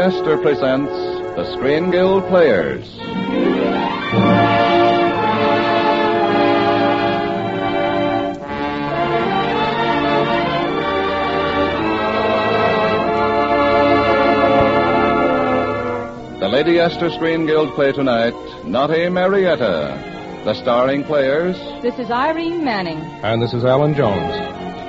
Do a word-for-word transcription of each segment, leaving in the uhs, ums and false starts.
Esther presents the Screen Guild Players. The Lady Esther Screen Guild play tonight, Naughty Marietta. The starring players... This is Irene Manning. And this is Alan Jones.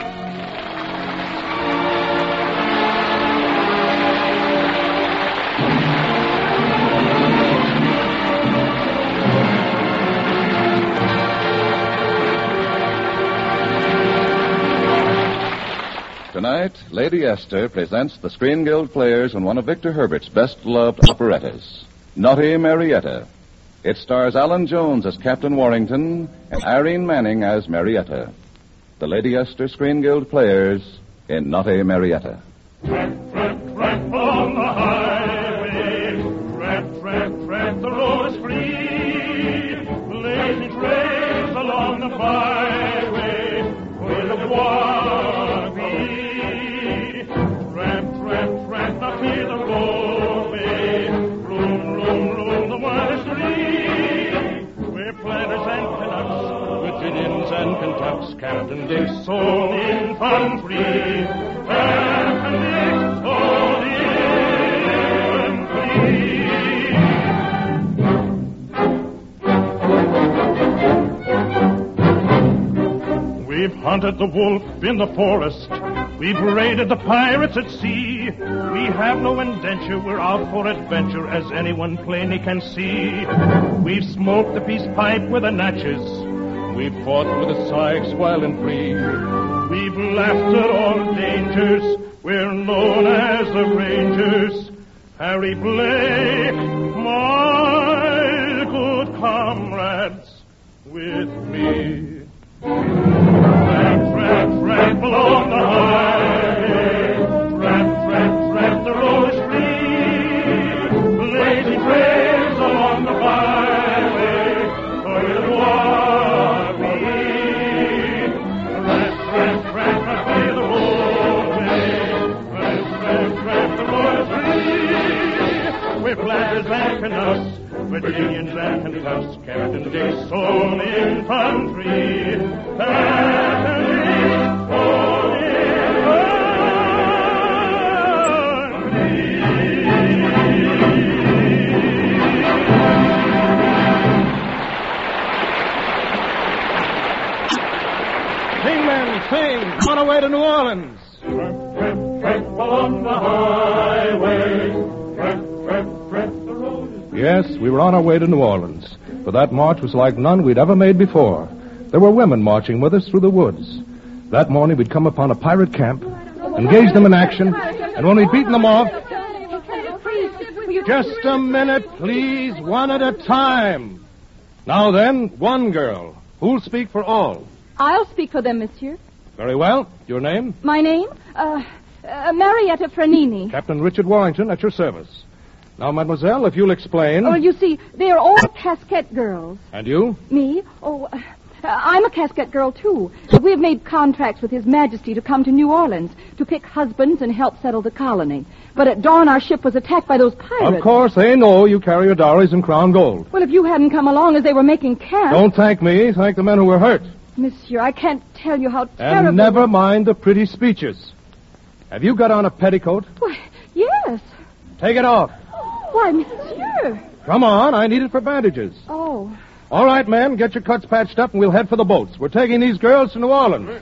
Tonight, Lady Esther presents the Screen Guild Players in one of Victor Herbert's best-loved operettas, Naughty Marietta. It stars Alan Jones as Captain Warrington and Irene Manning as Marietta. The Lady Esther Screen Guild Players in Naughty Marietta. Tramp, tramp, tramp on the highway. Tramp, tramp, tramp, the road is free. Blazing trails along the byway where the water be. Tramp, tramp, tramp, now hear the roadway. Room, room, room, the water is free. We're planters and Canucks, Virginians and Kentucks, Captain Dick's old infantry. Captain Dick's old infantry. We've hunted the wolf in the forest. We've raided the pirates at sea. We have no indenture, we're out for adventure, as anyone plainly can see. We've smoked the peace pipe with the Natchez. We've fought with the Sykes wild and free. We've laughed at all dangers. We're known as the Rangers. Harry Blake, my good comrades, with me. Tramp, tramp, tramp along the highway. Tramp, tramp, tramp, the road is free. Blazing trails along the byway, where the water be. Tramp, tramp, tramp, I feel the roadway. Tramp, tramp, tramp, the road is free. We're planters and Canucks, Virginians and Kentucks, Captain Dick's own infantry. Captain Dick's own infantry. Sing, men, sing! On our way to New Orleans! Tramp, tramp, tramp along the highway. Tramp, tramp, tramp, the road is free. Yes, we were on our way to New Orleans, but that march was like none we'd ever made before. There were women marching with us through the woods. That morning we'd come upon a pirate camp, engaged them in action, and when we'd beaten them off... Just a minute, please, one at a time. Now then, one girl. Who'll speak for all? I'll speak for them, monsieur. Very well. Your name? My name? Uh, uh Marietta Franini. Captain Richard Warrington, at your service. Now, mademoiselle, if you'll explain... Oh, you see, they are all casquette girls. And you? Me? Oh, uh, I'm a casquette girl, too. We've made contracts with His Majesty to come to New Orleans to pick husbands and help settle the colony. But at dawn, our ship was attacked by those pirates. Of course, they know you carry your dowries in crown gold. Well, if you hadn't come along as they were making camp... Don't thank me. Thank the men who were hurt. Monsieur, I can't tell you how terrible... And never mind the pretty speeches. Have you got on a petticoat? Why, yes. Take it off. Why, monsieur. Come on, I need it for bandages. Oh. All right, men, get your cuts patched up and we'll head for the boats. We're taking these girls to New Orleans.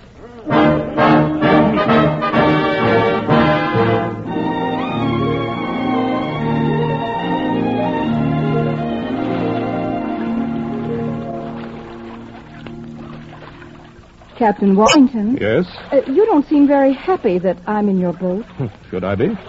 Captain Warrington. Yes? Uh, you don't seem very happy that I'm in your boat. Should I be?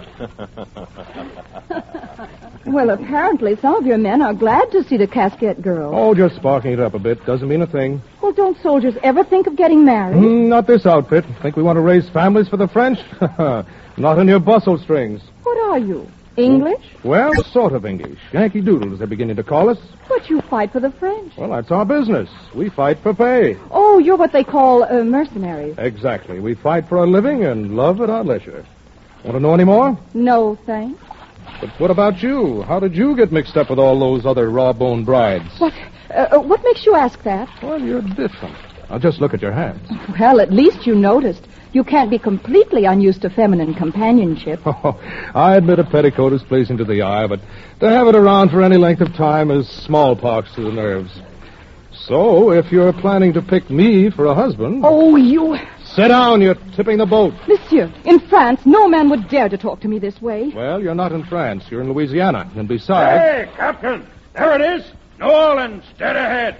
Well, apparently some of your men are glad to see the casquette girl. Oh, just sparking it up a bit. Doesn't mean a thing. Well, don't soldiers ever think of getting married? Mm, not this outfit. Think we want to raise families for the French? Not in your bustle strings. What are you? English? Well, sort of English. Yankee Doodle, as they're beginning to call us. But you fight for the French. Well, that's our business. We fight for pay. Oh, you're what they call uh, mercenaries. Exactly. We fight for a living and love at our leisure. Want to know any more? No, thanks. But what about you? How did you get mixed up with all those other raw-boned brides? What? Uh, what makes you ask that? Well, you're different. Now, just look at your hands. Well, at least you noticed. You can't be completely unused to feminine companionship. Oh, I admit a petticoat is pleasing to the eye, but to have it around for any length of time is smallpox to the nerves. So, if you're planning to pick me for a husband... Oh, you... Sit down, you're tipping the boat. Monsieur, in France, no man would dare to talk to me this way. Well, you're not in France. You're in Louisiana. And besides... Hey, Captain! There it is! New Orleans, dead ahead!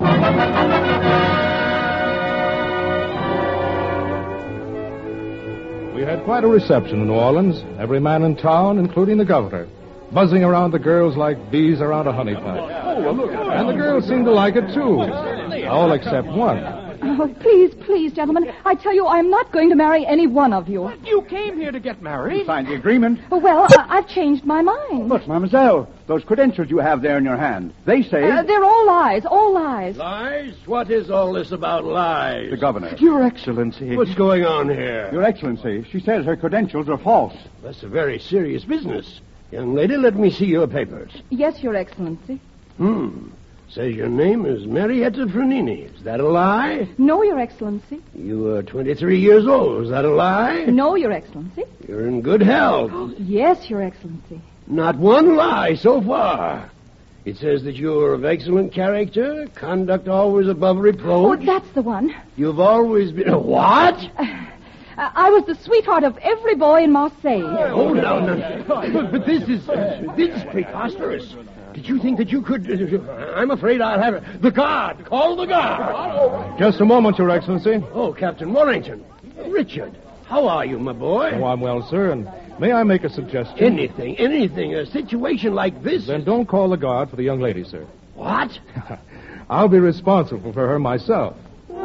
We had quite a reception in New Orleans. Every man in town, including the governor, buzzing around the girls like bees around a honey pot. And the girls seemed to like it, too. All except one. Oh, please, please, gentlemen. I tell you, I'm not going to marry any one of you. You came here to get married. You signed the agreement. Oh, well, I- I've changed my mind. But, mademoiselle, those credentials you have there in your hand, they say... Uh, they're all lies, all lies. Lies? What is all this about lies? The governor. Your Excellency. What's going on here? Your Excellency, she says her credentials are false. That's a very serious business. Young lady, let me see your papers. Yes, Your Excellency. Hmm. Says your name is Marietta Fernini. Is that a lie? No, Your Excellency. You are twenty-three years old. Is that a lie? No, Your Excellency. You're in good health. Yes, Your Excellency. Not one lie so far. It says that you're of excellent character, conduct always above Oh, reproach. that's the one. You've always been... What? Uh, I was the sweetheart of every boy in Marseille. Oh, no, no. But, but this is... This is preposterous. Did you think that you could... I'm afraid I'll have it. The guard! Call the guard! Just a moment, Your Excellency. Oh, Captain Warrington. Richard, how are you, my boy? Oh, I'm well, sir, and may I make a suggestion? Anything, anything. A situation like this... Then don't call the guard for the young lady, sir. What? I'll be responsible for her myself.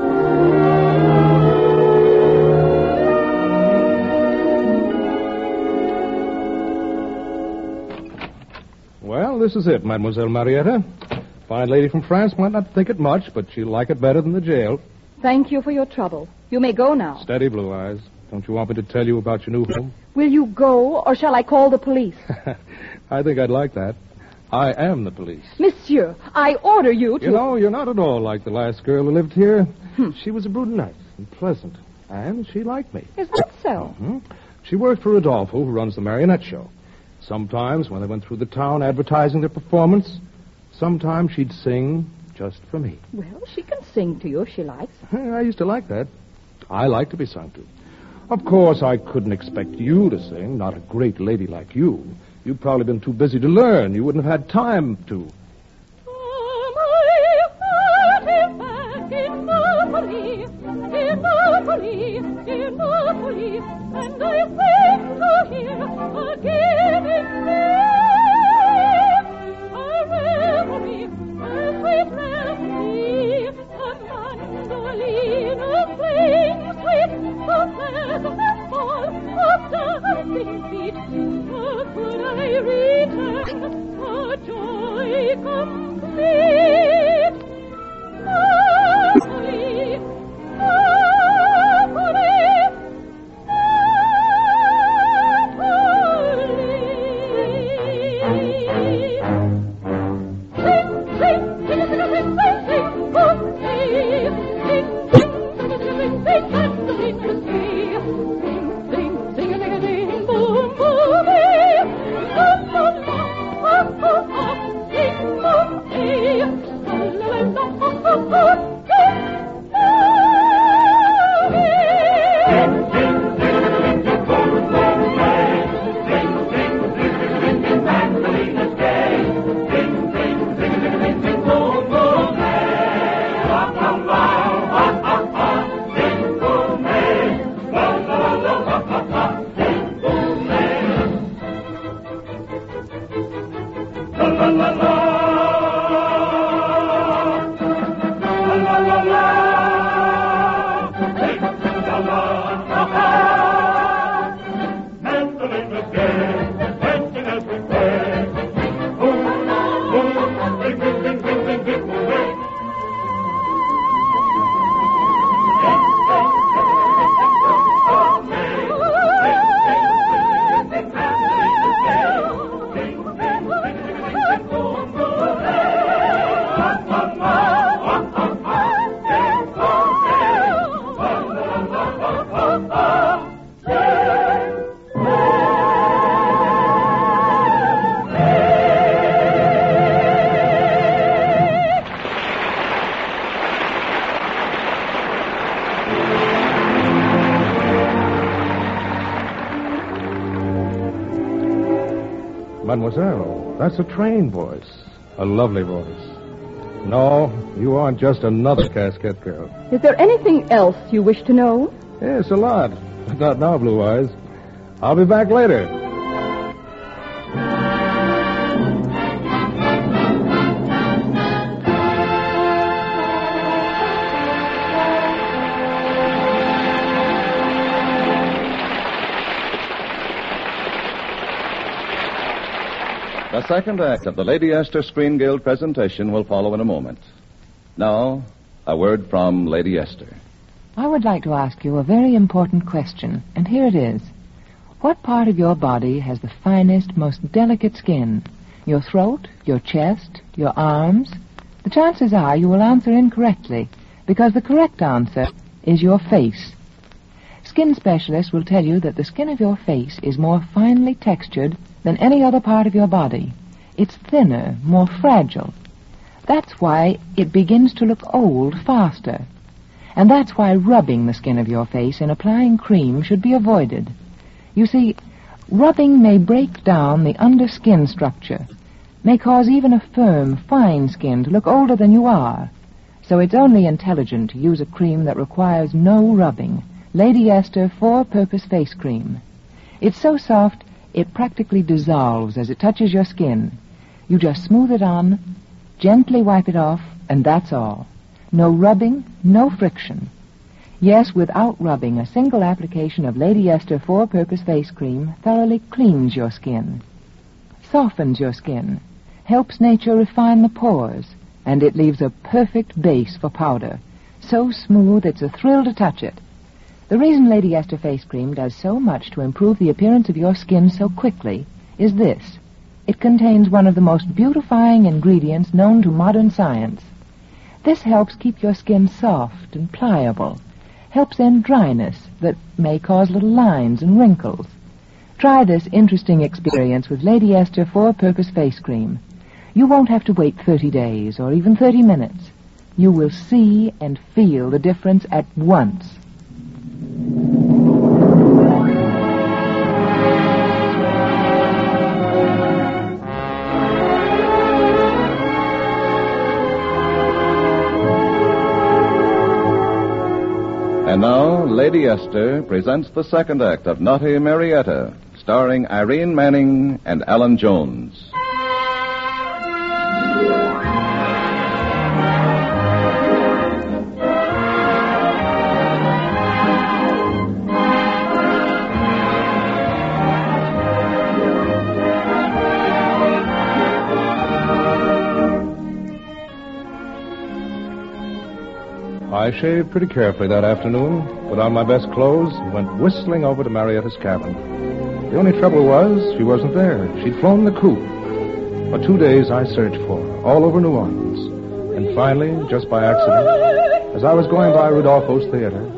Well, this is it, Mademoiselle Marietta. Fine lady from France might not think it much, but she'll like it better than the jail. Thank you for your trouble. You may go now. Steady, Blue Eyes. Don't you want me to tell you about your new home? Will you go, or shall I call the police? I think I'd like that. I am the police. Monsieur, I order you to... You know, you're not at all like the last girl who lived here. Hmm. She was a brunette and pleasant, and she liked me. Is that so? Hmm? She worked for Rodolfo, who runs the marionette show. Sometimes, when they went through the town advertising their performance, sometimes she'd sing just for me. Well, she can sing to you if she likes. I used to like that. I like to be sung to. Of course, I couldn't expect you to sing, not a great lady like you. You'd probably been too busy to learn. You wouldn't have had time to. mademoiselle. That's a trained voice. A lovely voice. No, you aren't just another casket girl. Is there anything else you wish to know? Yes, a lot. But not now, Blue Eyes. I'll be back later. The second act of the Lady Esther Screen Guild presentation will follow in a moment. Now, a word from Lady Esther. I would like to ask you a very important question, and here it is. What part of your body has the finest, most delicate skin? Your throat, your chest, your arms? The chances are you will answer incorrectly, because the correct answer is your face. Skin specialists will tell you that the skin of your face is more finely textured than any other part of your body. It's thinner, more fragile. That's why it begins to look old faster. And that's why rubbing the skin of your face and applying cream should be avoided. You see, rubbing may break down the underskin structure, may cause even a firm, fine skin to look older than you are. So it's only intelligent to use a cream that requires no rubbing. Lady Esther Four-Purpose Face Cream. It's so soft, it practically dissolves as it touches your skin. You just smooth it on, gently wipe it off, and that's all. No rubbing, no friction. Yes, without rubbing, a single application of Lady Esther Four-Purpose Face Cream thoroughly cleans your skin, softens your skin, helps nature refine the pores, and it leaves a perfect base for powder. So smooth, it's a thrill to touch it. The reason Lady Esther Face Cream does so much to improve the appearance of your skin so quickly is this. It contains one of the most beautifying ingredients known to modern science. This helps keep your skin soft and pliable, helps end dryness that may cause little lines and wrinkles. Try this interesting experience with Lady Esther Four-Purpose Face Cream. You won't have to wait thirty days or even thirty minutes. You will see and feel the difference at once. And now, Lady Esther presents the second act of Naughty Marietta, starring Irene Manning and Alan Jones. I shaved pretty carefully that afternoon, put on my best clothes, and went whistling over to Marietta's cabin. The only trouble was she wasn't there. She'd flown the coop. For two days I searched for her, all over New Orleans. And finally, just by accident, as I was going by Rudolfo's Theater,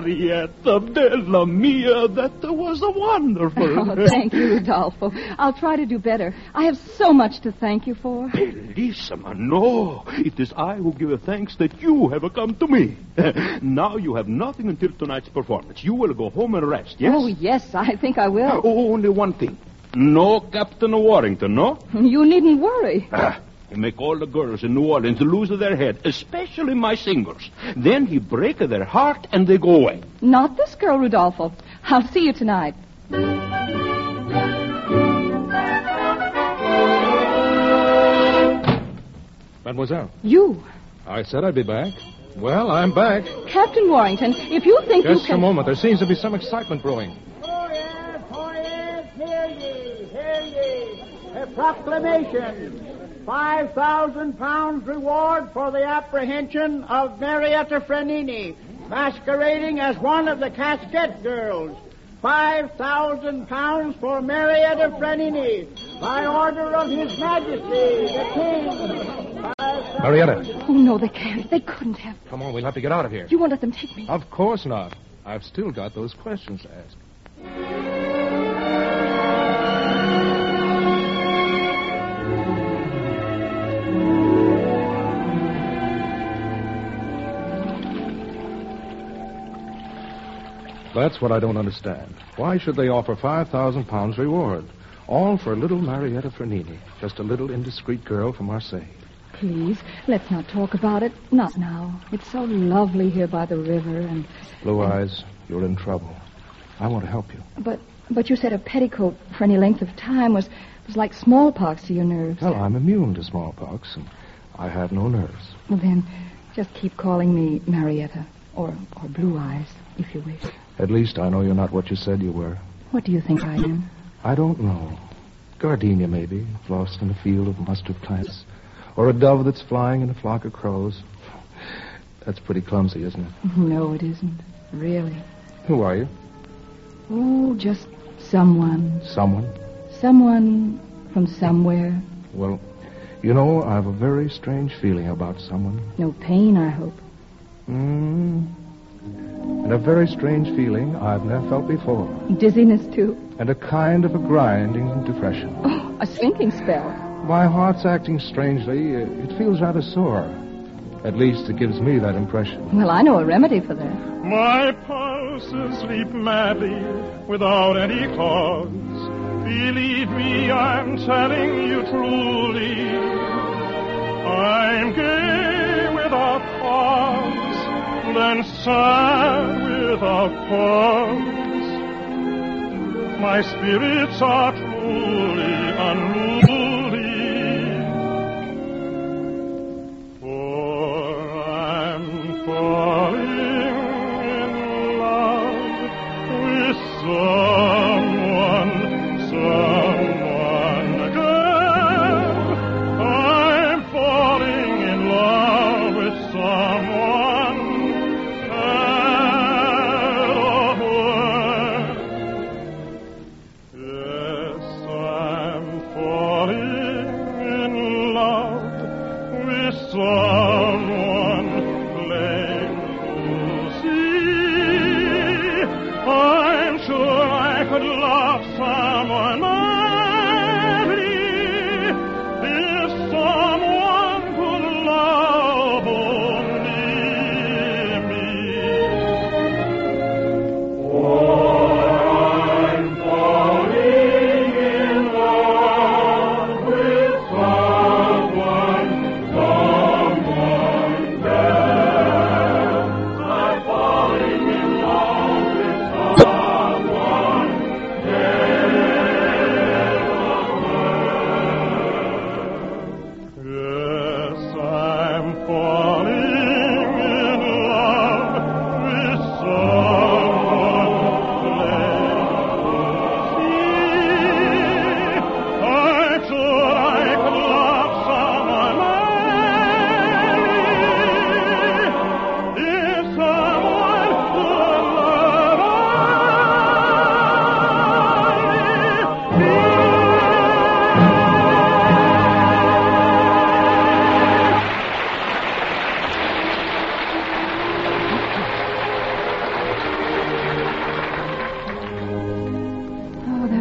Marietta, Bella Mia, that was a wonderful. Oh, thank you, Rodolfo. I'll try to do better. I have so much to thank you for. Bellissima, no. It is I who give thanks that you have come to me. Now you have nothing until tonight's performance. You will go home and rest, yes? Oh, yes, I think I will. Oh, only one thing. No Captain Warrington, no? You needn't worry. Ah, he make all the girls in New Orleans lose their head, especially my singers. Then he break their heart and they go away. Not this girl, Rodolfo. I'll see you tonight. Mademoiselle. You. I said I'd be back. Well, I'm back. Captain Warrington, if you think Just you can... a moment. There seems to be some excitement brewing. Oh, yes, oh, yes, hear ye, hear ye. A proclamation. Five thousand pounds reward for the apprehension of Marietta Franini, masquerading as one of the Casquette girls. Five thousand pounds for Marietta Franini, by order of His Majesty, the King. Marietta. Oh, no, they can't. They couldn't have. Come on, we'll have to get out of here. You won't let them take me. Of course not. I've still got those questions to ask. That's what I don't understand. Why should they offer five thousand pounds reward? All for little Marietta Franini, just a little indiscreet girl from Marseille. Please, let's not talk about it. Not now. It's so lovely here by the river and... Blue Eyes, you're in trouble. I want to help you. But but you said a petticoat for any length of time was, was like smallpox to your nerves. Well, I'm immune to smallpox, and I have no nerves. Well, then, just keep calling me Marietta, or, or Blue Eyes, if you wish. At least I know you're not what you said you were. What do you think I am? I don't know. Gardenia, maybe, lost in a field of mustard plants. Or a dove that's flying in a flock of crows. That's pretty clumsy, isn't it? No, it isn't. Really. Who are you? Oh, just someone. Someone? Someone from somewhere. Well, you know, I have a very strange feeling about someone. No pain, I hope. Hmm. And a very strange feeling I've never felt before. Dizziness, too? And a kind of a grinding depression. Oh, a sinking spell. My heart's acting strangely. It feels rather sore. At least it gives me that impression. Well, I know a remedy for that. My pulses leap madly without any cause. Believe me, I'm telling you truly. I'm gay without cause, then sad without pause. My spirits are truly unruly. For I'm falling in love with someone, someone again. I'm falling in love with someone else. Yes, I'm falling in love with someone plain to see. I'm sure I could love someone madly if someone could love only me. For I'm falling in love with someone, someone else. I'm falling in love with someone else.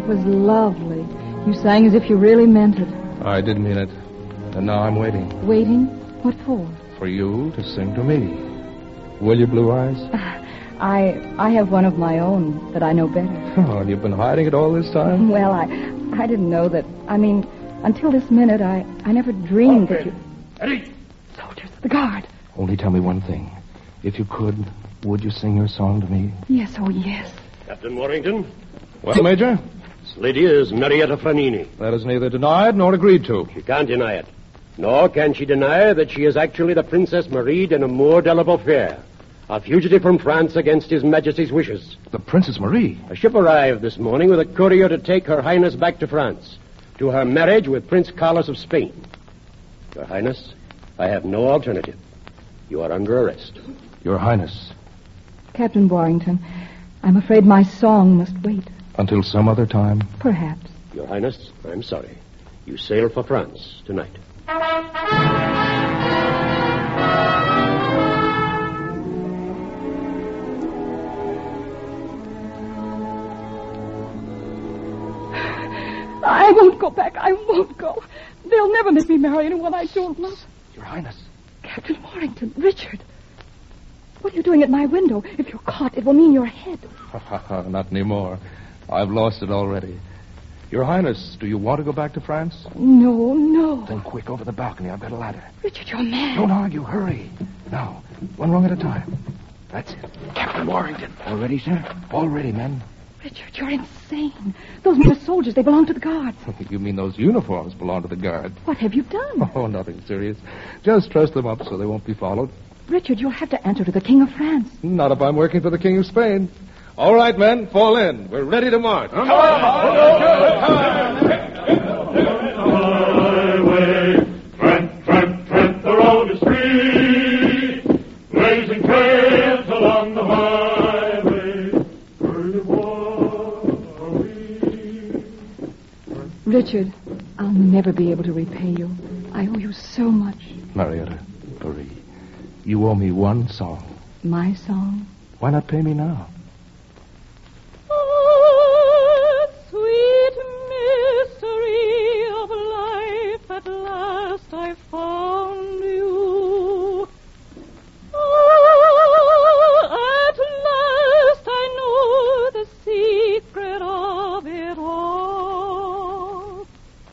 That was lovely. You sang as if you really meant it. I did mean it. And now I'm waiting. Waiting? What for? For you to sing to me. Will you, Blue Eyes? I I have one of my own that I know better. Oh, and you've been hiding it all this time? Well, I I didn't know that. I mean, until this minute, I, I never dreamed that you... Eddie! Soldiers of the guard. Only tell me one thing. If you could, would you sing your song to me? Yes, oh, yes. Captain Warrington, Well, Major? this lady is Marietta Franini. That is neither denied nor agreed to. She can't deny it. Nor can she deny that she is actually the Princess Marie de Nemours de la Beaufort, a fugitive from France against His Majesty's wishes. The Princess Marie? A ship arrived this morning with a courier to take Her Highness back to France, to her marriage with Prince Carlos of Spain. Your Highness, I have no alternative. You are under arrest. Your Highness. Captain Warrington, I'm afraid my song must wait. Until some other time? Perhaps. Your Highness, I'm sorry. You sail for France tonight. I won't go back. I won't go. They'll never let me marry anyone I don't love. Your Highness. Captain Warrington, Richard. What are you doing at my window? If you're caught, it will mean you're ahead. Not anymore. I've lost it already. Your Highness, do you want to go back to France? No, no. Then quick, over the balcony. I've got a ladder. Richard, you're mad. Don't argue. Hurry. Now, one rung at a time. That's it. Captain Warrington. All ready, sir? All ready, men. Richard, you're insane. Those men are soldiers. They belong to the guard. You mean those uniforms belong to the guard? What have you done? Oh, nothing serious. Just truss them up so they won't be followed. Richard, you'll have to answer to the King of France. Not if I'm working for the King of Spain. All right, men, fall in. We're ready to march. Come Highway, tramp, tramp, tramp, the road is free, blazing trails along the highway, early war are we. Richard, I'll never be able to repay you. I owe you so much. Marietta, Marie, you owe me one song. My song? Why not pay me now? Oh, sweet mystery of life, at last I found you. Oh, at last I know the secret of it all.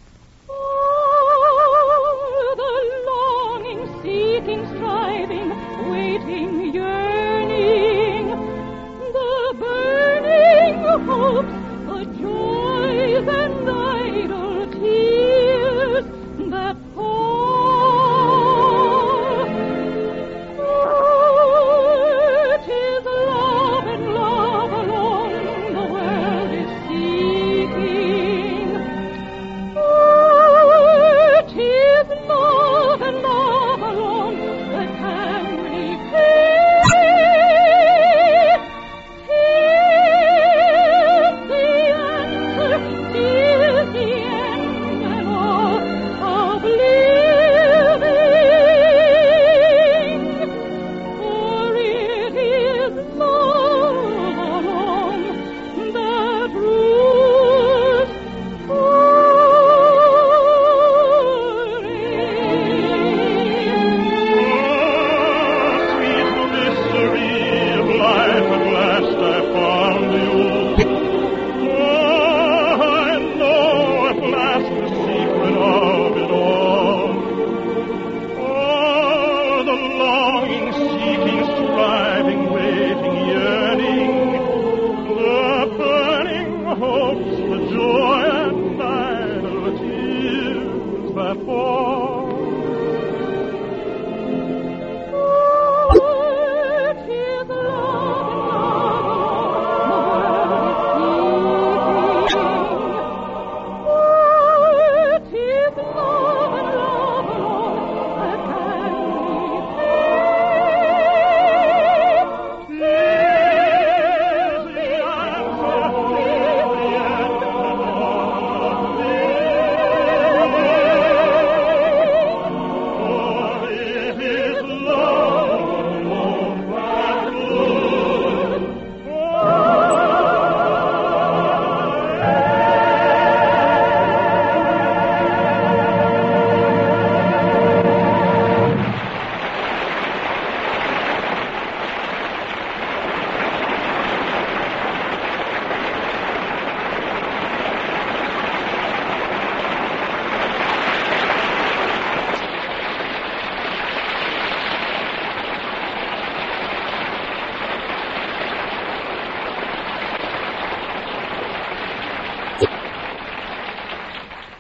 Oh, the longing, seeking, striving, waiting, yearning, the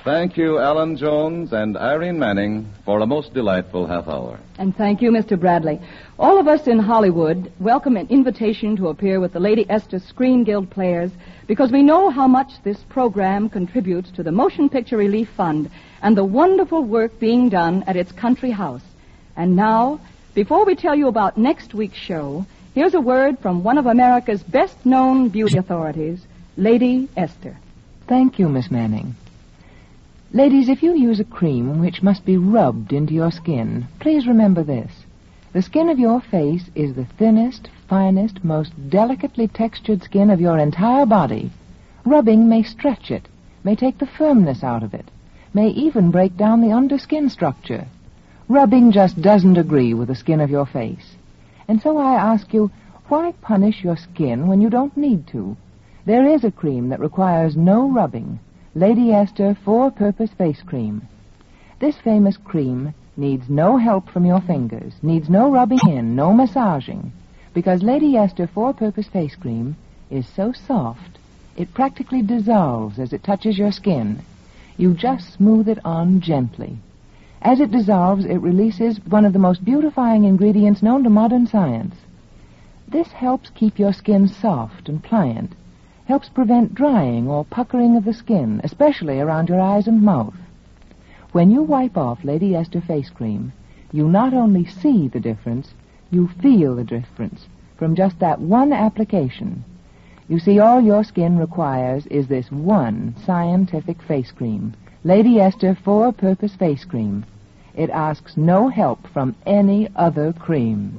Thank you, Alan Jones and Irene Manning, for a most delightful half hour. And thank you, Mister Bradley. All of us in Hollywood welcome an invitation to appear with the Lady Esther Screen Guild Players because we know how much this program contributes to the Motion Picture Relief Fund and the wonderful work being done at its country house. And now, before we tell you about next week's show, here's a word from one of America's best-known beauty authorities, Lady Esther. Thank you, Miss Manning. Ladies, if you use a cream which must be rubbed into your skin, please remember this. The skin of your face is the thinnest, finest, most delicately textured skin of your entire body. Rubbing may stretch it, may take the firmness out of it, may even break down the underskin structure. Rubbing just doesn't agree with the skin of your face. And so I ask you, why punish your skin when you don't need to? There is a cream that requires no rubbing. Lady Esther Four-Purpose Face Cream. This famous cream needs no help from your fingers, needs no rubbing in, no massaging, because Lady Esther Four-Purpose Face Cream is so soft, it practically dissolves as it touches your skin. You just smooth it on gently. As it dissolves, it releases one of the most beautifying ingredients known to modern science. This helps keep your skin soft and pliant, helps prevent drying or puckering of the skin, especially around your eyes and mouth. When you wipe off Lady Esther Face Cream, you not only see the difference, you feel the difference from just that one application. You see, all your skin requires is this one scientific face cream, Lady Esther Four-Purpose Face Cream. It asks no help from any other cream.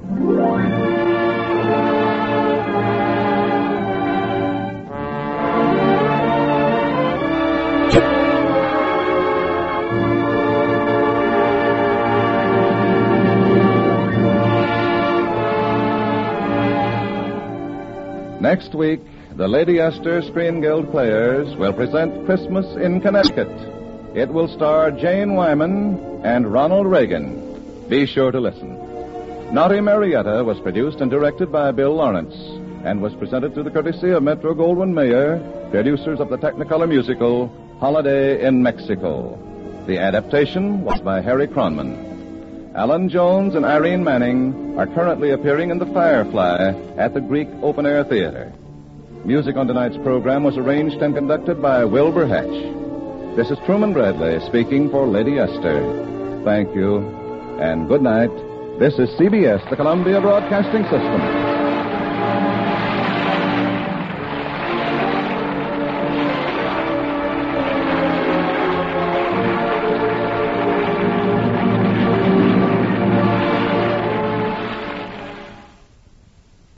Next week, the Lady Esther Screen Guild Players will present Christmas in Connecticut. It will star Jane Wyman and Ronald Reagan. Be sure to listen. Naughty Marietta was produced and directed by Bill Lawrence and was presented through the courtesy of Metro-Goldwyn-Mayer, producers of the Technicolor musical Holiday in Mexico. The adaptation was by Harry Cronman. Alan Jones and Irene Manning are currently appearing in The Firefly at the Greek Open Air Theater. Music on tonight's program was arranged and conducted by Wilbur Hatch. This is Truman Bradley speaking for Lady Esther. Thank you, and good night. This is C B S, the Columbia Broadcasting System.